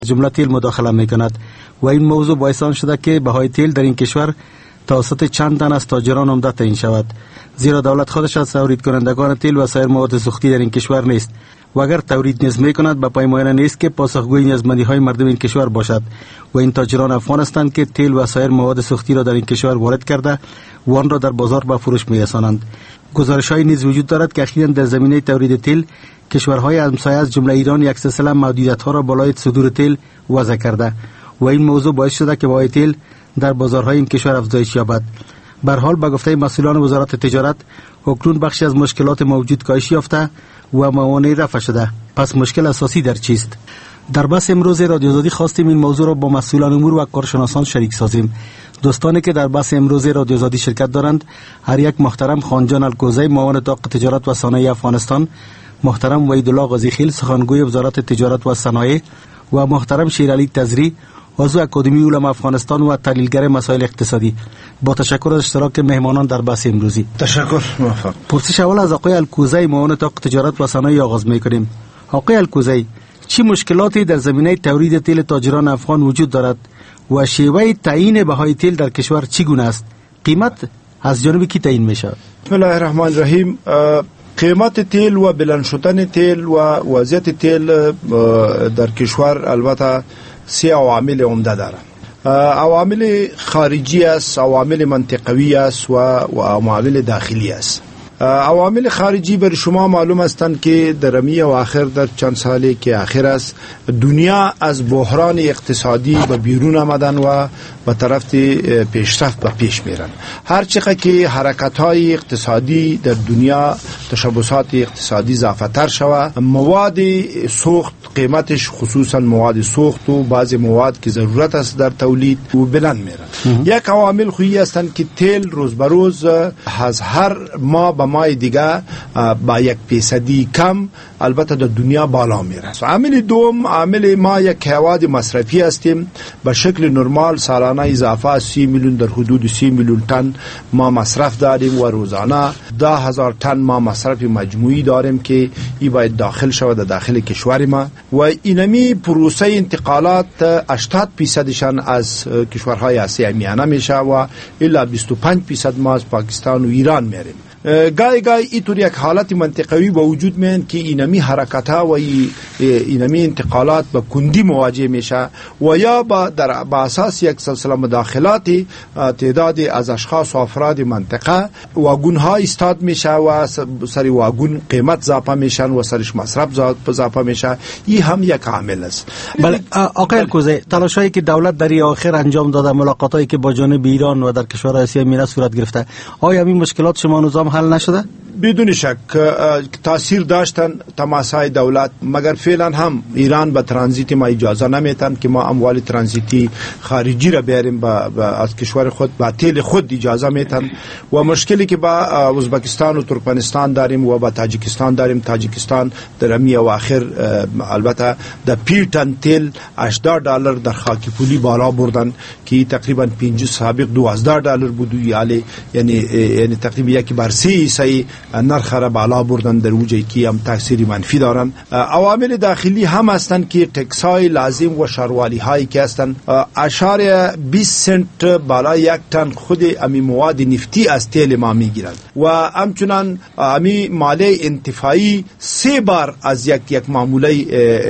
جمله تیل مداخله میکند و این موضوع باعث آن شده که بهای تیل در این کشور توسط چند تن از تاجران عمده تعیین شود، زیرا دولت خودش از تولید کنندگان تیل و سایر مواد سوختی در این کشور نیست و اگر تولید نیز میکند به پای معاینه نیست که پاسخگوی نیازمندی های مردم این کشور باشد و این تاجران افغان هستند که تیل و سایر مواد سوختی را در این کشور وارد کرده و آن را در بازار به فروش میرسانند. گزارش‌هایی نیز وجود دارد که اخیراً در زمینه تولید تیل کشورهای همسایه از جمله ایران یک سلسله محدودیت‌ها را بالای صدور تیل وضع کرده و این موضوع باعث شده که بهای تیل در بازارهای این کشور افزایش یابد. به هر حال به گفته مسئولان وزارت تجارت اکنون بخشی از مشکلات موجود کاهش یافته و موانع رفع شده. پس مشکل اساسی در چیست؟ در بحث امروز رادیو آزادی خواستیم این موضوع را با مسئولان امور و کارشناسان شریک سازیم. دوستانی که در بحث امروز رادیو آزادی شرکت دارند، هر یک محترم خانجان الکوزی معاون طاق تجارت و صنایع افغانستان، محترم وحیدالله غازیخیل سخنگوی وزارت تجارت و صنایع و محترم شیرعلی تزری عضو اکادمی علما افغانستان و تحلیلگر مسائل اقتصادی. با تشکر از اشتراک مهمانان در بحث امروزی. تشکر. موفق. پرسش اول از آقای الکوزی معاون طاق تجارت و صنایع آغاز می‌کنیم. آقای الکوزی، چه مشکلاتی در زمینه تولید تیل تاجران افغان وجود دارد و شیوه تعیین بهای تیل در کشور چگونه است؟ قیمت از جانب کی تعیین میشه؟ بسم الله الرحمن الرحیم. قیمت تیل و بلند شدن تیل و وضعیت تیل در کشور البته سه عوامل عمده داره. عوامل خارجی است، عوامل منطقوی است و عوامل داخلی است. عوامل خارجی بر شما معلوم هستند که در رمی و آخر در چند سالی که آخر است دنیا از بحران اقتصادی به بیرون آمدن و به طرف پیشرفت به پیش میرن. هر چقدر که حرکت‌های اقتصادی در دنیا تشبثات اقتصادی ضعفتر شود، مواد سوخت قیمتش خصوصا مواد سوخت و بعضی مواد که ضرورت است در تولید و بلند میرن. یک عوامل خویی هستند که تیل روز به روز از هر ماه به ماه دیگه با 1% کم البته در دنیا بالا میره. عامل دوم، عامل ما یک حیوان مصرفی هستیم. به شکل نرمال سالانه اضافه 30 میلیون در حدود 30 میلیون تن ما مصرف داریم و روزانه 10,000 تن ما مصرف مجموعی داریم که این باید داخل شود در داخل کشور ما و اینمی پروسه انتقالات 80% از کشورهای آسیا میانه میشه و الا 25% ما از پاکستان و ایران میریم. گاهی اینطور یک حالت منطقوی با وجود میان که اینمی حرکت ها و اینمی انتقالات به کندی مواجه میشه و یا با اساس یک سلسله مداخلات تعداد از اشخاص و افراد منطقه واگون ها استاد میشه و سری واگون قیمت اضافه میشن و سرش مصرف اضافه میشه. این هم یک عامل است. بله آقای الکوزی، تلاشایی که دولت در آخر انجام داده، ملاقاتایی که با جانب ایران و در کشورهای آسیا میانه صورت گرفته، آیا این مشکلات شما نظام حل نشده؟ بدون شک تاثیر داشتن تماسای دولت، مگر فعلا هم ایران به ترانزیت ما اجازه نمیتن که ما اموال ترانزیتی خارجی را بیاریم از کشور خود، با تیل خود اجازه میتن و مشکلی که با ازبکستان و ترکمنستان داریم و با تاجیکستان داریم. تاجیکستان در امی اواخر البته در پیرتن تیل $80 در خاک پولی بالا بردن که تقریبا 5 سابق $12 بود، یعنی تقریبا یک بر 3 نرخ را بالا بردن در وجهی که هم تاثیر منفی دارن. عوامل داخلی هم هستند که تکسای لازم و شاروالی هایی که هستند 0.20 سنت بالا یک تن خود امی مواد نفتی از تیل ما میگیرند و همچنان امی مالی انتفاعی 3 بار از یک معموله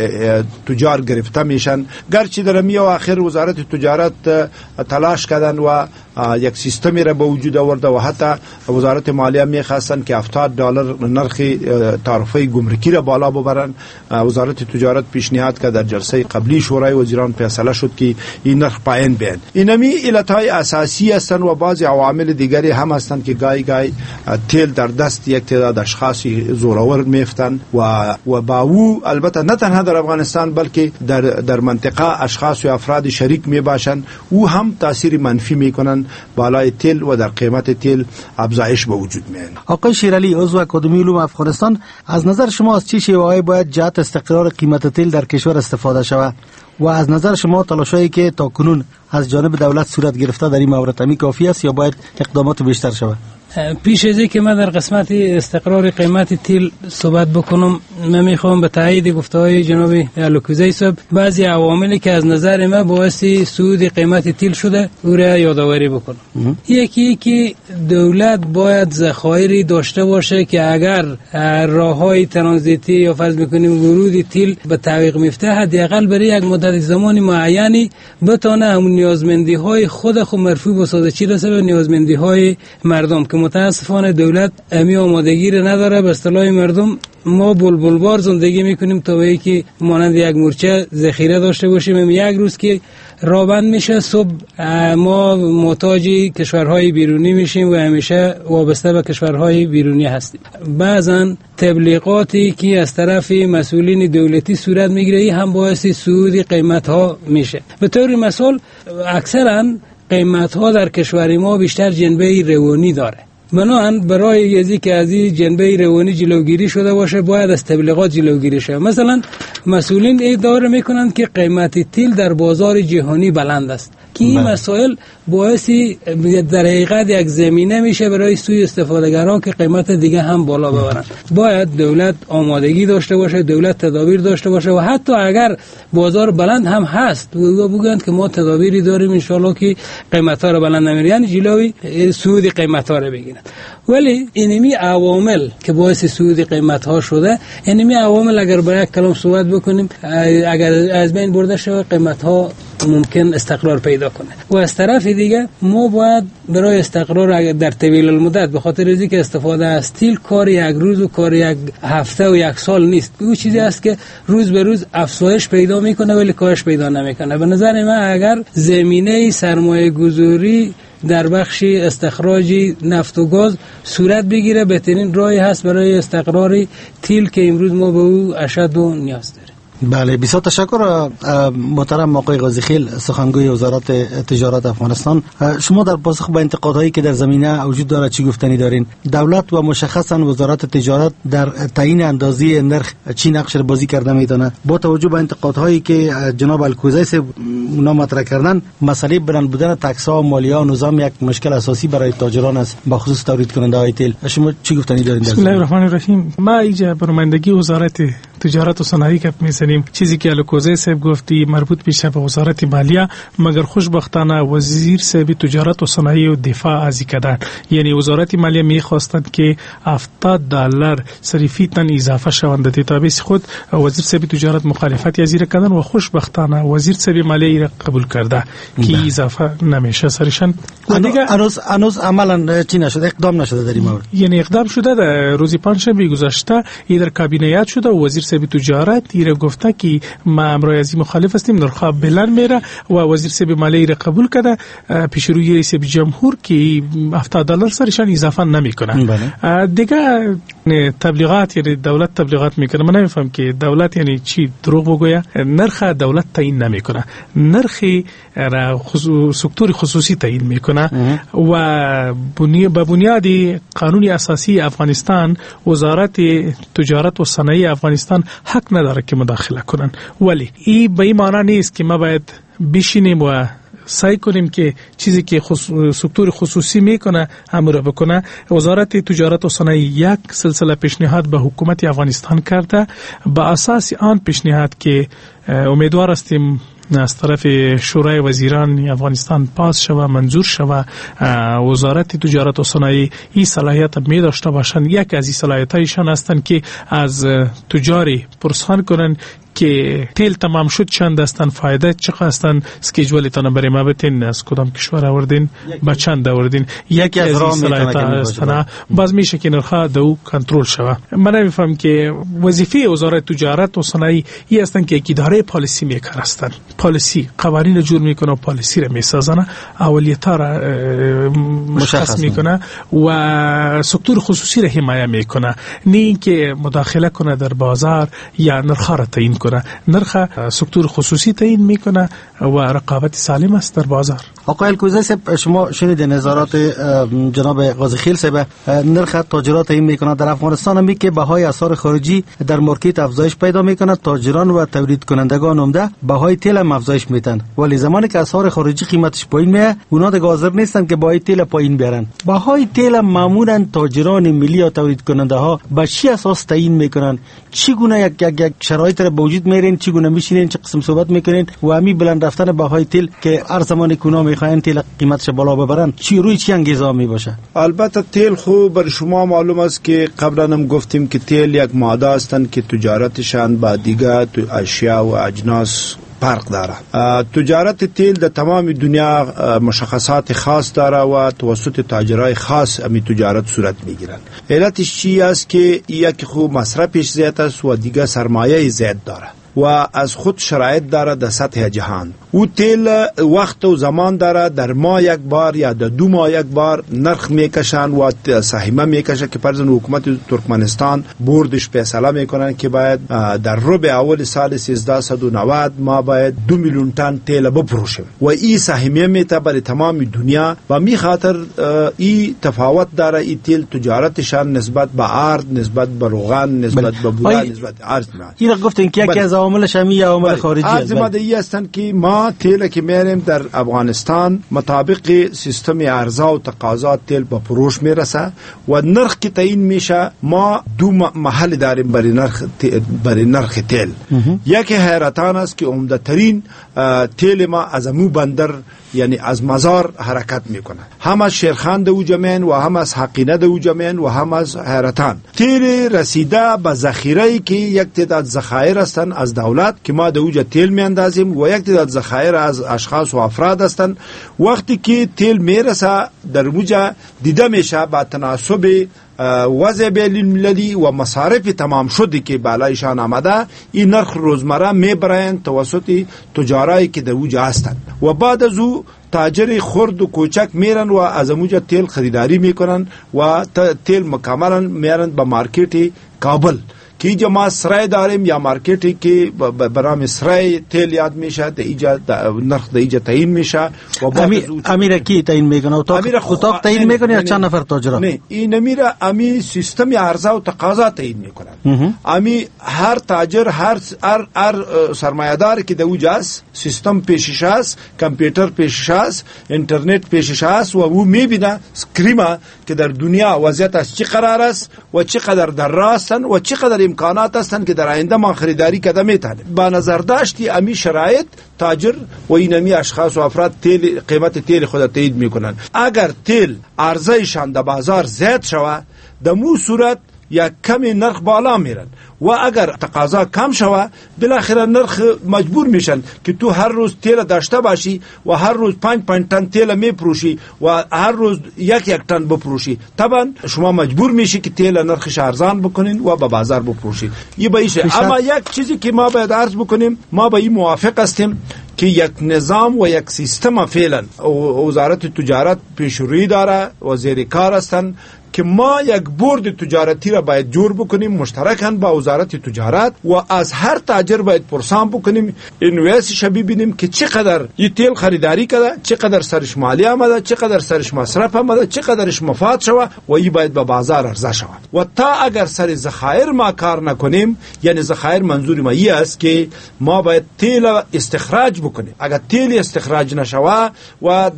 تجار گرفته میشن. گرچه در امی آخر وزارت تجارت تلاش کردن و یک سیستمی را به وجود آورده و حتی وزارت مالیه میخواستن که $70 نرخ تعرفه گمرکی را بالا ببرن. وزارت تجارت پیشنهاد کرد، در جلسه قبلی شورای وزیران فیصله شد که این نرخ پایین بیاد. اینمی علتهای اساسی هستند و بعضی عوامل دیگری هم هستند که گاهی تیل در دست یک تعداد اشخاص زورآور میفتن و با او البته نه تنها در افغانستان بلکه در منطقه اشخاص و افراد شریک میباشند، او هم تاثیر منفی میکنن بالای تیل و در قیمت تیل افزایش به وجود میاد. آقای شیرعلی عضو اکادمی علوم افغانستان، از نظر شما از چه شیوه‌ای باید جهت استقرار قیمت تیل در کشور استفاده شود و از نظر شما تلاشایی که تاکنون از جانب دولت صورت گرفته در این مورد کافی است یا باید اقدامات بیشتر شود؟ پیش از اینکه من در قسمت استقرار قیمت تیل صحبت بکنم، من میخوام به تایید گفته‌های جناب الکوزی صاحب بعضی عواملی که از نظر من باعث صعود قیمت تیل شده او را یادآوری بکنم. یکی که دولت باید ذخایری داشته باشه که اگر راههای ترانزیتی یا فرض میکنیم ورود تیل به تعویق میفته، حداقل برای یک مدت زمانی معینی بتونه همون نیازمندی‌های خود مرفوع بسازه، چی رسه به نیازمندی‌های مردم، که متاسفانه دولت امی آمادگی را نداره. به اصطلاح مردم ما بلبلوار زندگی میکنیم تا به اینکه مانند یک مورچه ذخیره داشته باشیم. یک روز که رابند میشه صبح ما محتاج کشورهای بیرونی میشیم و همیشه وابسته به کشورهای بیرونی هستیم. بعضا تبلیغاتی که از طرف مسئولین دولتی صورت میگیره هم باعث صعود قیمت ها میشه. به طور مثال اکثرا قیمت ها در کشور ما بیشتر جنبه روانی داره. بنابراین برای ازی که از این جنبه روانی جلوگیری شده باشه باید از تبلیغات جلوگیری شه. مثلا مسئولین ادعا میکنند که قیمت تیل در بازار جهانی بلند است که این مسائل باعثی در حقیقت یک زمینه میشه برای سوی استفادهگران که قیمت دیگه هم بالا ببرن. باید دولت آمادگی داشته باشه، دولت تدابیر داشته باشه و حتی اگر بازار بلند هم هست و بگویند که ما تدابیری داریم ان شاءالله که قیمت ها رو بلند نمیره، یعنی جلوی صعود قیمت ها رو بگیرن. ولی اینمی عوامل که باعث صعود قیمت ها شده، اینمی عوامل اگر با یک کلام صحبت بکنیم اگر از بین برده شود قیمت ها ممکن استقرار پیدا کنه. و از طرف دیگه ما باید برای استقرار در طویل المدت، به خاطر اینکه استفاده از تیل کار یک روز و کار یک هفته و یک سال نیست، او چیزی است که روز به روز افزایش پیدا میکنه ولی کاهش پیدا نمیکنه. به نظر من اگر زمینه سرمایه گذاری در بخش استخراج نفت و گاز صورت بگیره، بهترین راهی هست برای استقرار تیل که امروز ما به او اشد و نیاز داریم. بله، بسیار تشکر محترم آقای قاضیخیل، سخنگوی وزارت تجارت افغانستان. شما در پاسخ به انتقادهایی که در زمینه وجود داره چی گفتنی دارین؟ دولت و مشخصا وزارت تجارت در تعیین اندازه نرخ چی نقش بازی کرده میتونه؟ با توجه به انتقادهایی که جناب الکوزی صاحب اونا مطرح کردن، مسئله بلند بودن تکس ها و مالیه و نظام یک مشکل اساسی برای تاجران است، به خصوص تولید کننده های تیل. شما چی گفتنی دارین؟ بسم الله الرحمن الرحیم. ما اینجا به نمایندگی وزارت تجارت و صنایع که می‌سنیم، چیزی که الکوزی صاحب گفتی مربوط میشه به وزارت مالیه، مگر خوشبختانه وزیر صاحب تجارت و صنایع و دفاع از کردن، یعنی وزارت مالیه می‌خواستند که $70 صرفی تن اضافه شوند. در دیتابیس خود وزیر صاحب تجارت مخالفت ازیر کردن و خوشبختانه وزیر صاحب مالیه را قبول کرده که اضافه نمیشه سرشان. هنوز عملا چی نشده، اقدام نشده در این مورد. یعنی اقدام شده در روز پنجشنبه گذشته در کابینه شده و وزیر صاحب تجارت ایره گفته که ما امروز از مخالف هستیم، نرخ بلند میره و وزیر صاحب مالیه را قبول کرده پیش روی رئیس جمهور که $70 سرشان اضافه نمیکنه. دیگه تبلیغات، یعنی دولت تبلیغات میکنه. من نمیفهم که دولت یعنی چی دروغ بگویه. نرخ دولت تعیین نمیکنه، نرخ را سکتور خصوصی تعیین میکنه و به بنیاد قانون اساسی افغانستان وزارت تجارت و صنایع افغانستان حق نداره که مداخله کنن. ولی این به این معنی نیست که ما باید بشینیم و سعی کنیم که چیزی که سکتور خصوصی میکنه امر بکنه. وزارت تجارت و صنایع یک سلسله پیشنهاد به حکومت افغانستان کرده، با اساس آن پیشنهاد که امیدوار هستیم از طرف شورای وزیران افغانستان پاس شوه، منظور شوه، وزارت تجارت و صنایع این صلاحیت می داشته باشند. یک از این صلاحیتایشان هستند که از تجاری پرسان کنن که تیل تمام شد چند هستن، فایده چقدر هستن، اسکیجوالتان برای ما بتین، از کدام کشور آوردین، با چند آوردین. یکی از این صلاحیت هستن. باز میشه که نرخ دو کنترل شوه. من نمیفهم که وظیفه وزارت تجارت و صنایع این هستن که اداره پالیسی میکر هستن، پالیسی قوانین جور میکنه و پالیسی را میسازنه، اولیت‌ها را مشخص میکنه و سکتور خصوصی را حمایت میکنه، نه اینکه مداخله کنه در بازار یا نرخ را تعیین میکنه. نرخ سکتور خصوصی تعیین میکنه و رقابت سالم است در بازار. آقای الکوزی صاحب، شما شنید نظارات جناب قاضی خیل صاحب، نرخ تاجرات تعیین میکنه در افغانستان هم که بهای اسعار خارجی در مارکت افزایش پیدا میکنه. تاجران و تولید کنندگان عمده بهای تیل هم افزایش میتن، ولی زمانی که اسعار خارجی قیمتش پایین میاد اونا دیگه حاضر نیستن که بهای تیل پایین بیارن. بهای تیل معمولا تاجران ملی یا تولید کننده ها به چی اساس تعیین میکنن؟ چگونه یک شرایط را به وجود میارین؟ چگونه میشینین؟ چه قسم صحبت میکنین؟ و همین بلند رفتن بهای تیل که هر زمانی کونا میخواین تیل قیمتش بالا ببرن، چی روی چی انگیزه می باشه؟ البته تیل خوب بر شما معلوم است که قبلا هم گفتیم که تیل یک ماده هستند که تجارتشان با دیگر اشیا و اجناس فرق داره. تجارت تیل در تمام دنیا مشخصات خاص داره و توسط تاجرای خاص امی تجارت صورت میگیرن. علتش چی است که یک خوب مصرفش زیاد است و دیگر سرمایه زیاد داره و از خود شرایط داره در سطح جهان. او تیل وقت و زمان داره، در ماه یک بار یا در 2 ماه یک بار نرخ میکشن و سهمیه میکشن که فرضاً حکومت ترکمنستان بوردش فیصله میکنن که باید در ربع اول سال 1390 ما باید 2 میلیون تن تیل بفروشیم و این سهمیه میته برای تمام دنیا و می خاطر این تفاوت داره. این تیل تجارتشان نسبت به ارز، نسبت به روغن، نسبت به بودا، نسبت به ارز میاد. این گفتین که یکی از عواملش همی عوامل خارجی است. ماده هستند که ما تیل که میریم در افغانستان مطابق سیستم عرضه و تقاضا تیل به فروش میرسه و نرخ که تعیین میشه. ما 2 محل داریم برای نرخ تیل. یکی حیرتان است که عمده ترین تیل ما از امو بندر یعنی از مزار حرکت میکنه، هم از شیرخان دو جمین و هم از حقینه دو جمین و هم از حیرتان. تیل رسیده به ذخیره‌ای که یک تعداد ذخایر هستند از دولت که ما دوجا تیل میاندازیم و یک تعداد ذخایر از اشخاص و افراد هستند. وقتی که تیل میرسه در موجه دیده میشه با تناسب وضع بین المللی و مصارف تمام شده که بالایشان آمده، این نرخ روزمره میبرند توسط تجارایی که در اوجه هستند و بعد از او تاجر خرد و کوچک میرن و از اموجه تیل خریداری میکنن و تیل مکملا میرن به مارکت کابل که اینجا ما سرای داریم یا مارکتی که برام سرای تیل یاد میشه، در اینجا نرخ در اینجا تعیین میشه و امیر کی تعیین میکنه؟ اتاق تعیین میکنه یا چند نفر تاجر؟ نه، این امیر امی سیستم عرضه و تقاضا تعیین میکنن. امی هر تاجر هر سرمایه‌دار که در اوجا است، سیستم پیشش است، کامپیوتر پیشش است، اینترنت پیشش است و او میبینه اسکریما که در دنیا وضعیت از چی قرار است و چقدر در راستن و چقدر امکانات هستند که در آینده ما خریداری کده میتونه. با نظر داشتی امی شرایط تاجر و اینمی اشخاص و افراد قیمت تیل خود تعیین میکنن. اگر تیل عرضهشان در بازار زیاد شود، در مو صورت یک کمی نرخ بالا میرن و اگر تقاضا کم شوه بالاخره نرخ مجبور میشن که تو هر روز تیل داشته باشی و هر روز 5 تن تیل میپروشی و هر روز یک تن بپروشی. طبعا شما مجبور میشی که تیل نرخش ارزان بکنین و به بازار بپروشی. این باشه. اما یک چیزی که ما باید عرض بکنیم، ما با این موافق هستیم که یک نظام و یک سیستم فعلا وزارت تجارت پیشروی داره، وزیر کار هستن که ما یک بورد تجارتی را باید جور بکنیم مشترکاً با وزارت تجارت و از هر تاجر باید پرسان بکنیم، انویسش ببینیم که چقدر این تیل خریداری کرده، چقدر سرش مالی آمده، چقدر سرش مصرف آمده، چقدرش مفاد شوه و این باید به بازار عرضه شود. و تا اگر سر ذخایر ما کار نکنیم، یعنی ذخایر منظور ما این است که ما باید تیل استخراج بکنیم. اگر تیل استخراج نشوه و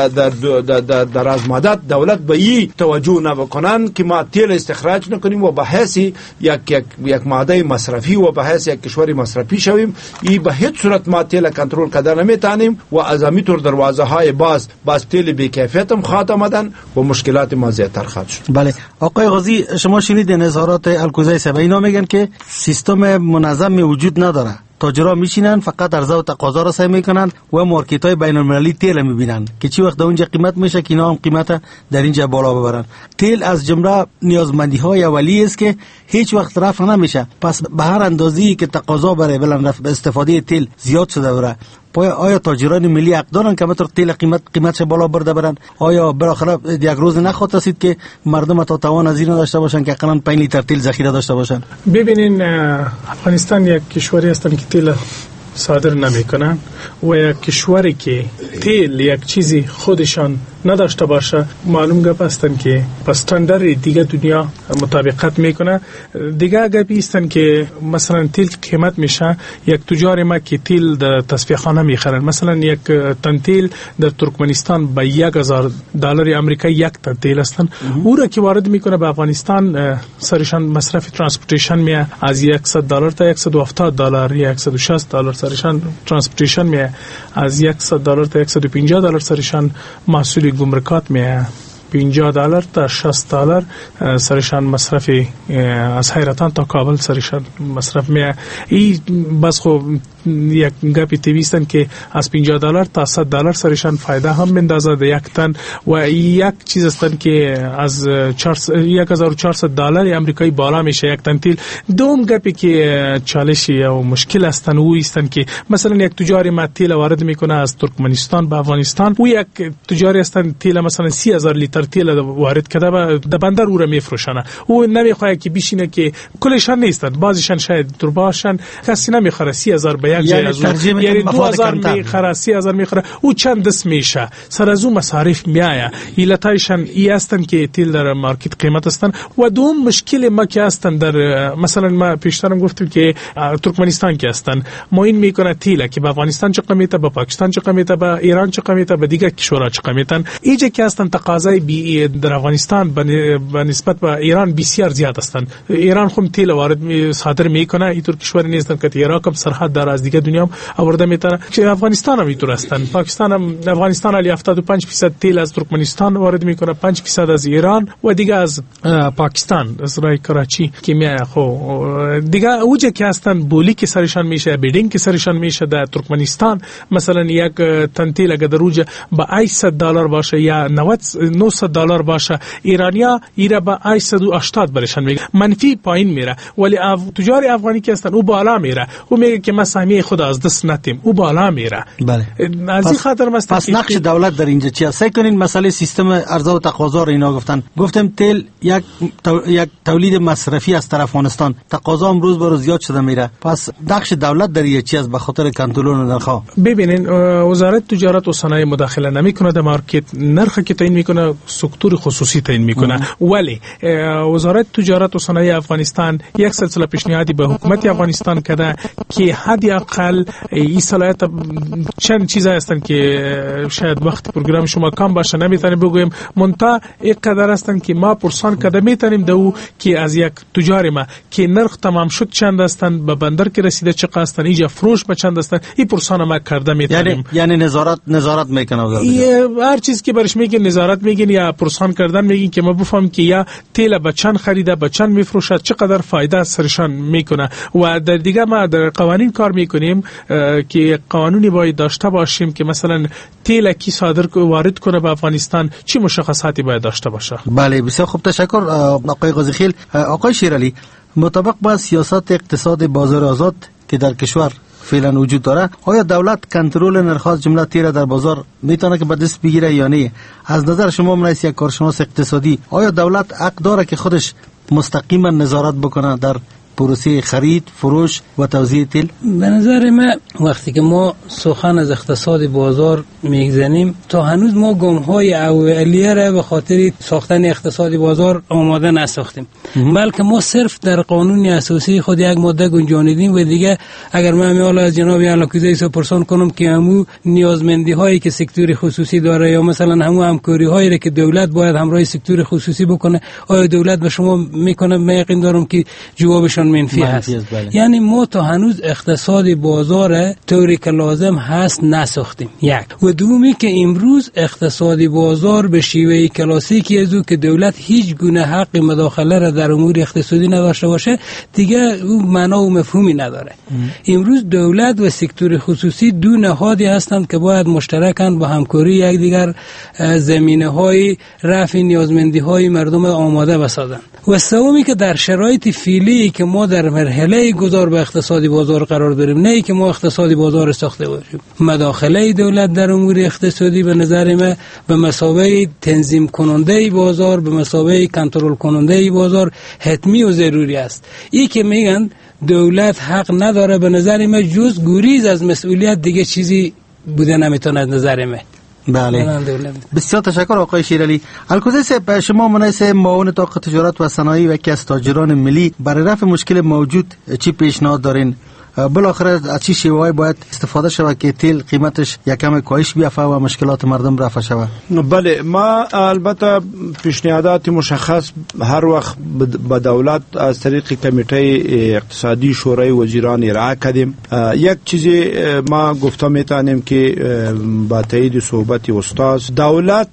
در از مدت دولت به این توجه نکنن که ما تیل استخراج نکنیم و به حیث یک ماده مصرفی و به حیث یک کشور مصرفی شویم، این به هیچ صورت ما تیل کنترل کردن نمیتونیم و از همین طور دروازه های باز تیل بی‌کیفیت هم خواهد آمدن و مشکلات ما زیادتر خواهد شد. بله آقای قاضی، شما شنیدین نظارات الکوزی صاحب، اینا میگن که سیستم منظم وجود نداره، تاجرها میشینن فقط عرضه و تقاضا را سعی میکنن و مارکت های بین المللی تیل میبینن که چی وقت اونجا قیمت میشه که اینا هم قیمت در اینجا بالا ببرن. تیل از جمله نیازمندی های اولیه است که هیچ وقت رفع نمیشه. پس به هر اندازه‌ای که تقاضا برای بلند رفع استفاده تیل زیاد شده بره، آیا تاجران ملی حق دارن که همطور تیل قیمتش بالا برده برن؟ آیا بالاخره یک روز نخواهد رسید که مردم تا توان از این داشته باشن که اقلا 5 لیتر تیل ذخیره داشته باشن؟ ببینین افغانستان یک کشوری است که تیل صادر نمیکنن و یک کشوری که تیل یک چیزی خودشان نداشته باشه معلوم گپ هستن که استاندارد دیگه دنیا مطابقت میکنه. دیگه گپی هستن که مثلا تیل قیمت میشه، یک تجار ما که تیل در تصفیه خانه میخرن، مثلا یک تن تیل در ترکمنستان به $1000 آمریکایی یک تن تیل هستن، او را که وارد میکنه به افغانستان سرشان مصرف ترانسپورتیشن میه از $100 تا $170 یا $160 سرشان ترانسپورتیشن میه، از $100 تا $150 سرشان محصول گمرکات میه، $50 تا $60 سرشان مصرف از حیرتان تا کابل سرشان مصرف میه. این بس خو یک گپی تیویستن که از $50 تا $100 سرشان فایده هم مندازه در یک تن و یک چیز استن که از $1400 آمریکایی بالا میشه یک تن تیل. دوم گپی که چالشی و مشکل استن او استن که مثلا یک تجاری ما تیل وارد میکنه از ترکمنستان به افغانستان، او یک تجاری استن تیل مثلا 30,000 لیتر تیل وارد کرده در بندر او را میفروشنه، او نمیخواد که بشینه که کلشان نیستن، بعضیشان شاید درباشن کسی نمیخره 30,000 به یک جای از اون، یعنی 2000 میخره 30,000 میخره، او چند دست میشه سر از اون مصارف میایه. ایلتایشان ای هستن که تیل در مارکت قیمت هستن. و دوم مشکل ما که هستن در مثلا ما پیشترم گفتم که ترکمنستان که هستن معین میکنه تیل که به افغانستان چه قیمته، به پاکستان چه قیمته، به ایران چه قیمته، به دیگه کشورها چه قیمتن. اینجا که هستن تقاضای در افغانستان به نسبت به ایران بسیار زیاد هستند. ایران خود تیل وارد صادر میکنه، اینطور کشوری نیستن که عراق هم سرحد داره از دیگه دنیا هم آورده میتونه. که افغانستان هم اینطور هستند. پاکستان هم افغانستان علی 75% تیل از ترکمنستان وارد میکنه، 5% از ایران و دیگه از پاکستان از رای کراچی که میاد. خو دیگه اوجه که هستن بولی که سرشان میشه، بیدینگ که سرشان میشه در ترکمنستان، مثلا یک تن تیل اگه در اوجه با $800 باشه یا $900 باشه، ایرانیا ایرا با $880 برشان میگه، منفی پایین میره. ولی تجار افغانی که هستن او بالا میره، او میگه که ما سهمیه خود از دست نتیم، او بالا میره. بله. از این خاطر پس نقش دولت در اینجا چی است؟ سعی کنین مسئله سیستم عرضه و تقاضا رو اینا گفتم تیل یک تولید مصرفی از طرف افغانستان، تقاضا هم روز به روز زیاد شده میره، پس نقش دولت در اینجا چی است به خاطر کنترل نرخ؟ ببینین وزارت تجارت و صنایع مداخله نمیکنه در مارکت، نرخ که تعیین میکنه سکتور خصوصی تعیین میکنه. ولی وزارت تجارت و صنایع افغانستان یک سلسله پیشنهادی به حکومت افغانستان کرده که حد اقل این صلاحیت چند چیزا هستن که شاید وقت پروگرام شما کم باشه نمیتونیم بگویم، منتها یک قدر هستن که ما پرسان کرده میتونیم دو که از یک تجار ما که نرخ تمام شد چند هستن، به بندر که رسیده چقدر هستن، اینجا فروش به چند هستن، این پرسان ما کرده میتونیم. یعنی نظارت میکنه هر چیز که برش میگه نظارت میگین یا پرسان کردن میگین که ما بفهم که یا تیل به چند خریده، به چند میفروشه، چقدر فایده سرشان میکنه. و در دیگه ما در قوانین کار میکنیم که قانونی باید داشته باشیم که مثلا تیل کی صادر وارد کنه به افغانستان چی مشخصاتی باید داشته باشه. بله بسیار خوب، تشکر آقای قاضیخیل. آقای شیرعلی، مطابق با سیاست اقتصاد بازار آزاد که در کشور فعلا وجود داره، آیا دولت کنترل نرخ جمله تیل در بازار میتونه که به دست بگیره یا نه؟ از نظر شما من یک کارشناس اقتصادی، آیا دولت حق داره که خودش مستقیما نظارت بکنه در پروسه خرید، فروش و توزیع تیل؟ به نظر من وقتی که ما سخن از اقتصاد بازار میگذنیم تا هنوز ما گام‌های اولیه را به خاطر ساختن اقتصاد بازار آماده نساختیم، بلکه ما صرف در قانون اساسی خود یک ماده گنجانیدیم و دیگه اگر من حالا از جناب علاکوزی پرسان کنم که همو نیازمندی هایی که سکتور خصوصی داره یا مثلا همو همکاری هایی که دولت باید همراه سکتور خصوصی بکنه، آیا دولت به شما میکنه؟ من یقین دارم که جوابشان منفی هست. یعنی ما تا هنوز اقتصاد بازار طوری که لازم هست نساختیم. یک و دومی که امروز اقتصاد بازار به شیوه کلاسیکی از او که دولت هیچ گونه حق مداخله را در امور اقتصادی نداشته باشه دیگه او معنا و مفهومی نداره. امروز دولت و سکتور خصوصی دو نهادی هستند که باید مشترکاً با همکاری یکدیگر زمینه‌های رفع نیازمندی‌های مردم آماده بسازند. و سومی که در شرایط فعلی که ما در مرحله گذار به اقتصادی بازار قرار داریم، نه که ما اقتصادی بازار ساخته باشیم. مداخله دولت در امور اقتصادی به نظر من به مثابه تنظیم کننده بازار، به مثابه کنترل کننده بازار حتمی و ضروری است. این که میگن دولت حق نداره، به نظر من جز گریز از مسئولیت دیگه چیزی بوده نمیتونه از نظر من. بله، بسیار تشکر آقای شیرالی. الکوزی صاحب، شما مناسب معاون طاقت تجارت و صنایع و یکی از تاجران ملی، برای رفع مشکل موجود چی پیشنهاد دارین؟ بالاخره از چی شیوه‌ای باید استفاده شود که تیل قیمتش یکم کاهش بیافته و مشکلات مردم رفع شود؟ بله، ما البته پیشنهادات مشخص هر وقت به دولت از طریق کمیته اقتصادی شورای وزیران ارائه کردیم. یک چیزی ما گفته میتونیم که با تایید صحبت استاد، دولت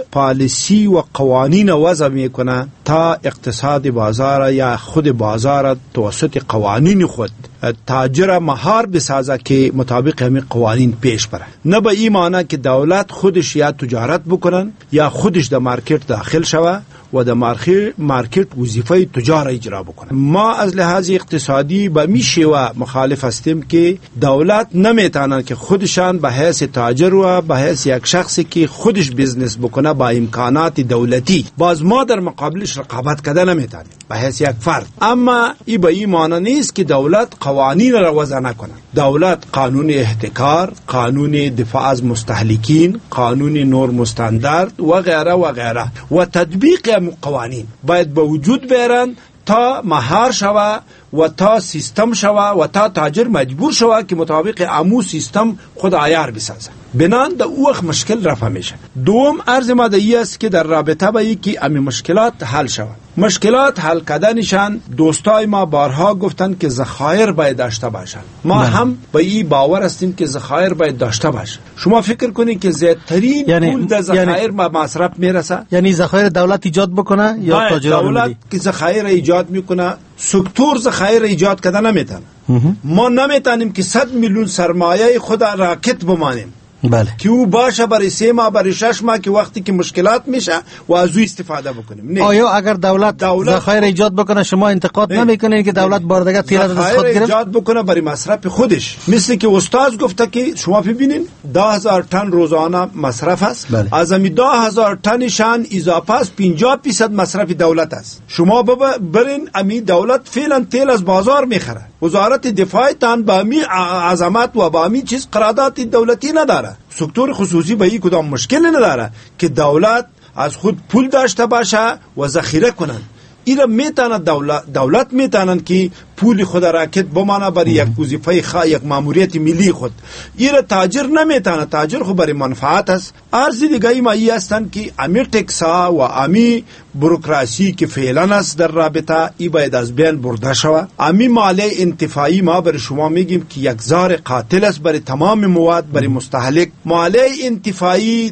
پالیسی و قوانین وضع میکنه تا اقتصاد بازار یا خود بازار توسط قوانین خود تاجر مهار بسازه که مطابق همین قوانین پیش بره، نه به این معنی که دولت خودش یا تجارت بکنن یا خودش در مارکت داخل شوه و در مارکت وظیفه تجار اجرا بکنه. ما از لحاظ اقتصادی به میشه و مخالف هستیم که دولت نمیتونن که خودشان به حیث تاجر و به حیث یک شخصی که خودش بیزنس بکنه با امکانات دولتی، باز ما در مقابلش رقابت کده نمیتونیم به حیث یک فرد. اما این به این معنی نیست که دولت قوانین را وضع نکنه. دولت قانون احتکار، قانون دفاع از مستهلکین، قانون نورم استاندارد و غیره و غیره و تطبیق قوانین باید به وجود بیارن تا مهار شوه و تا سیستم شوه و تا تاجر مجبور شوه که مطابق امو سیستم خود عیار بسازه. بنان در او وقت مشکل رفع میشه. دوم عرض ما ای است که در رابطه با که امی مشکلات حل شوه. مشکلات حل کردنشان دوستای ما بارها گفتن که ذخایر باید داشته باشن. ما هم به این باور هستیم که ذخایر باید داشته باشه. شما فکر کنید که زیادترین پول در ذخایر ما مصرف میرسه. یعنی ذخایر دولت ایجاد بکنه یا تاجران ملی؟ دولت که ذخایر ایجاد میکنه، سکتور ذخایر ایجاد کردن نمیتونه. ما نمیتونیم که 100 میلیون سرمایه خود راکت بمانیم. بله، که او باشه برای 3 ماه برای 6 ماه که وقتی که مشکلات میشه و از او استفاده بکنیم. نه. آیا اگر دولت ذخایر ایجاد بکنه شما انتقاد نمیکنین که دولت باردگه تیل از خود گرفت؟ ایجاد بکنه برای مصرف خودش، مثل که استاد گفته که شما ببینین 10,000 تن روزانه مصرف است. بله. از امی 10,000 تنشان اضافه است 50% مصرف دولت است. شما برین امی دولت فعلا تیل از بازار میخره. وزارت دفاع تان با امی عظمت و با امی چیز قرارداد دولتی نداره. سکتور خصوصی به این کدام مشکل نداره که دولت از خود پول داشته باشه و ذخیره کنن. اینا میتونه دولت میتونن که پول خود راکت بمانه برای یک وظیفه یک ماموریت ملی خود. اینا تاجر نمیتونه. تاجر خود برای منفعت است. ارزی دیگه ما ای هستن که امی ٹیکسا و امی بروکراسی که فعلا است در رابطه ای باید از بین برده شود. امی مالی انتفاعی ما برای شما میگیم که یک زار قاتل است برای تمام مواد برای مستهلک. مالی انتفاعی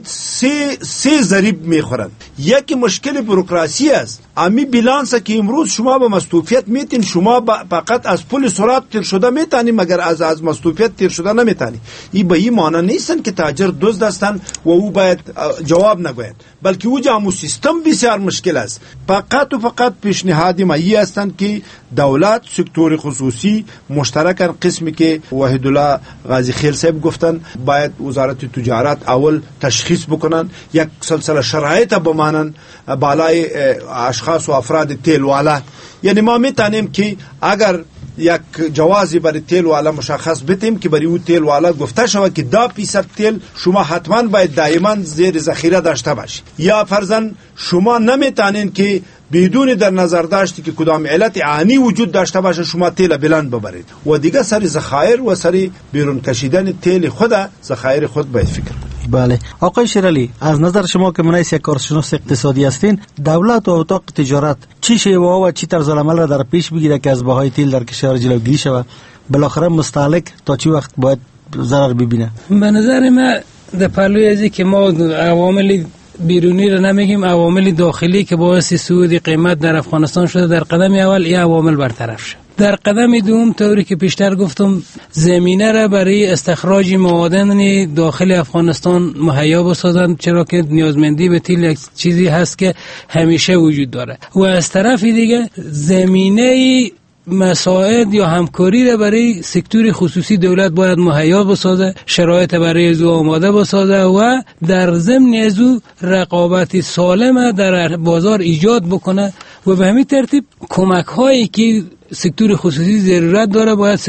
سه ضریب میخورند. یکی مشکل بروکراسی است. امی بیلانس که امروز شما به مستوفیت میتین، شما فقط از پل سرعت تیر شده میتونی مگر از مستوفیت تیر شده نمیتونی. این به این معنی نیستن که تاجر دزد هستن و او باید جواب نگوید، بلکه او جامو سیستم بسیار مشکل است. فقط و فقط پیشنهادی ما ای هستند که دولت، سکتور خصوصی مشترکاً، قسمی که وحید الله غازی خیل صاحب گفتن باید وزارت تجارت اول تشخیص بکنن، یک سلسله شرایط بمانن بالای اشخاص و افراد تیل والا. یعنی ما میتونیم که اگر یک جوازی برای تیل والا مشخص بتیم که برای او تیل والا گفته شود که 10% تیل شما حتما باید دائما زیر ذخیره داشته باشید، یا فرضاً شما نمیتونین که بدون در نظر داشتی که کدام علت عانی وجود داشته باشه شما تیل بلند ببرید و دیگه سر ذخایر و سر بیرون کشیدن تیل خود ذخایر خود باید فکر کنید. بله آقای شیرالی، از نظر شما که منایس یک کارشناس اقتصادی هستین، دولت و اتاق تجارت چی شیوه و چی طرز العمل را در پیش بگیره که از بهای تیل در کشور جلوگیری شود؟ بالاخره مستهلک تا چی وقت باید ضرر ببینه؟ به نظر من در پهلوی ازی که ما عوامل بیرونی رو نمیگیم، عوامل داخلی که باعث صعود قیمت در افغانستان شده، در قدم اول این عوامل برطرف شد. در قدم دوم طوری که پیشتر گفتم زمینه را برای استخراج معادن داخل افغانستان مهیا بسازند، چرا که نیازمندی به تیل یک چیزی هست که همیشه وجود داره، و از طرف دیگه زمینه مساعد یا همکاری را برای سکتور خصوصی دولت باید مهیا بسازه، شرایط برای از آماده بسازه و در ضمن از رقابت سالم در بازار ایجاد بکنه و به همین ترتیب کمک هایی که سکتور خصوصی ضرورت داره باید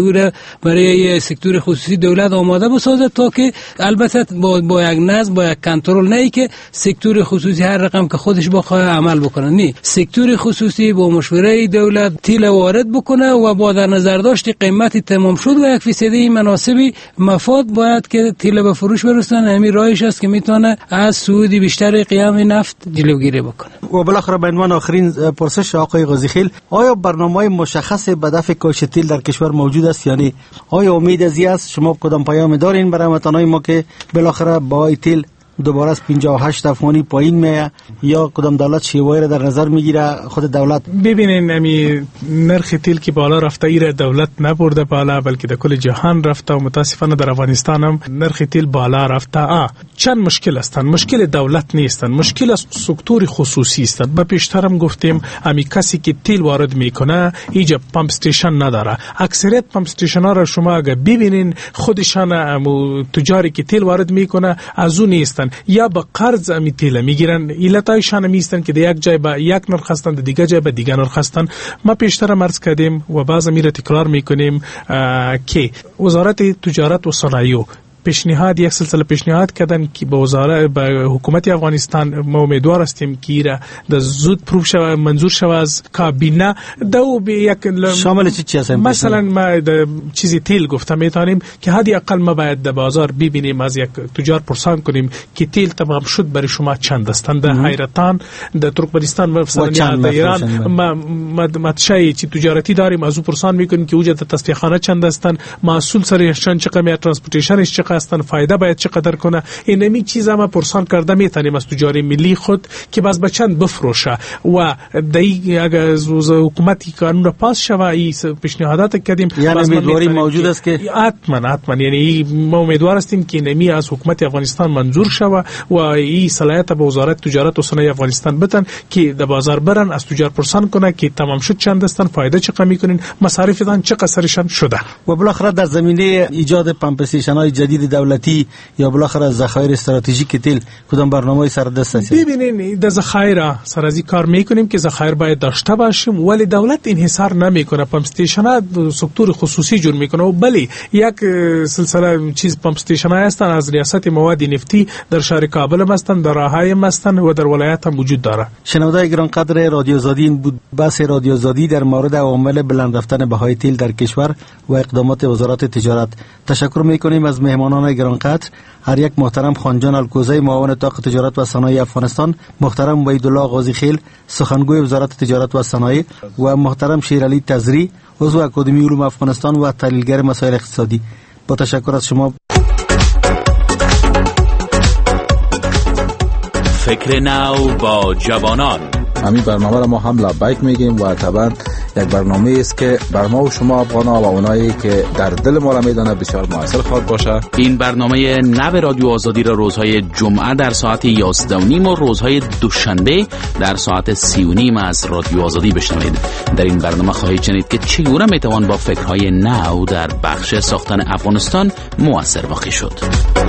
برای سکتور خصوصی دولت آماده بسازه تا که البته با یک نظم با یک کنترل، نه که سکتور خصوصی هر رقم که خودش بخواد عمل بکنه. نه، سکتور خصوصی با مشوره دولت تیل وارد بکنه و با در نظر داشت قیمت تمام شد و 1% مناسبی مفاد باید که تیل به فروش برسونه. همین راهش است که میتونه از سود بیشتر قیام نفت جلوگیری بکنه. و بالاخره به عنوان آخرین پرسش آقای قاضیخیل، آیا برنامه مشخص به دفع کاهش تیل در کشور موجود است؟ یعنی آیا امید از این است؟ شما کدام پیام دارین برای هموطنان ما که بالاخره بهای تیل دوباره از 58 افغانی پایین میه، یا کدام دولت شیوه را در نظر میگیره؟ خود دولت ببینین امی نرخ تیل که بالا رفته ایره دولت نبرده بالا، بلکه در کل جهان رفته و متاسفانه در افغانستان هم نرخ تیل بالا رفته. چند مشکل هستند. مشکل دولت نیستند، مشکل از سکتور خصوصی است. با پیشترم گفتیم امی کسی که تیل وارد میکنه اینجا پمپ استیشن نداره. اکثریت پمپ استیشن ها را شما اگه ببینین خودشان تجاری که تیل وارد میکنه از اون نیستن، یا با قرض امی تیل میگیرن. علتایشان میستن که در یک جای با یک نرخ هستن، در دیگه جای با دیگه نرخ هستن. ما پیشتر عرض کردیم و باز میره تکرار میکنیم که وزارت تجارت و صنایع پیشنهاد یک سلسله پیشنهاد کردن که به حکومت افغانستان ما امیدوار هستیم که ایره در زود پروف شود، منظور شود از کابینه. دو به یک شامل چی هست؟ مثلا ما چیزی تیل گفتم میتونیم که حدی اقل ما باید در بازار ببینیم، از یک تجار پرسان کنیم که تیل تمام شد برای شما چند هستند. در حیرتان در ترکمنستان مثلا در ایران ما چی تجارتی داریم از او پرسان میکنیم که اوجه در تصفیه خانه چند هستند، محصول سرشان چقدر، ترانسپورتیشنش چقدر هستن، فایده باید چقدر کنه. اینمی چیزا ما پرسان کرده میتونیم از تجاری ملی خود که باز به چند بفروشه و دی اگر از حکومتی قانون را پاس شوه این پیشنهادات کردیم. یعنی امیدواری موجود است که حتما یعنی ما امیدوار هستیم که اینمی از حکومت افغانستان منظور شوه و این صلاحیت به وزارت تجارت و صنایع افغانستان بدن که در بازار برن از تجار پرسان کنه که تمام شد چند هستن، فایده چقدر میکنین، مصارفشان چقدر سرشان شده. و بالاخره در زمینه ایجاد پمپ استیشن‌های جدید دولتی یا بالاخره ذخایر استراتژیک تیل کدام برنامه‌ای سر دست است؟ ببینین در ذخایر سر از کار میکنیم که ذخایر باید داشته باشیم، ولی دولت انحصار نمیکنه. پمپ استیشن‌ها سکتور خصوصی جور میکنه و بله یک سلسله چیز پمپ استیشن‌ها هستن از ریاست مواد نفتی در شهر کابل هم هستن، در راههای هم هستن و در ولایت هم وجود داره. شنوندگان گرانقدر رادیو آزادی، این بود بحث رادیو آزادی در مورد عوامل بلند رفتن بهای تیل در کشور و اقدامات وزارت تجارت. تشکر میکنیم از مهمانان گرانقدر، هر یک محترم خانجان الکوزی معاون اتاق تجارت و صنایع افغانستان، محترم وحیدالله قاضیخیل سخنگوی وزارت تجارت و صنایع و محترم شیرعلی تزری عضو اکادمی علوم افغانستان و تحلیلگر مسائل اقتصادی. با تشکر از شما. فکر نو با جوانان. همین برنامه را ما هم لبیک میگیم و طبعا یک برنامه است که بر ما و شما افغانا و اونایی که در دل ما را میدانه بسیار موثر خواهد باشه. این برنامه نو رادیو آزادی را روزهای جمعه در ساعت 11:30 و روزهای دوشنبه در ساعت 3:30 از رادیو آزادی بشنوید. در این برنامه خواهید شنید که چگونه میتوان با فکرهای نو در بخش ساختن افغانستان موثر واقع شد.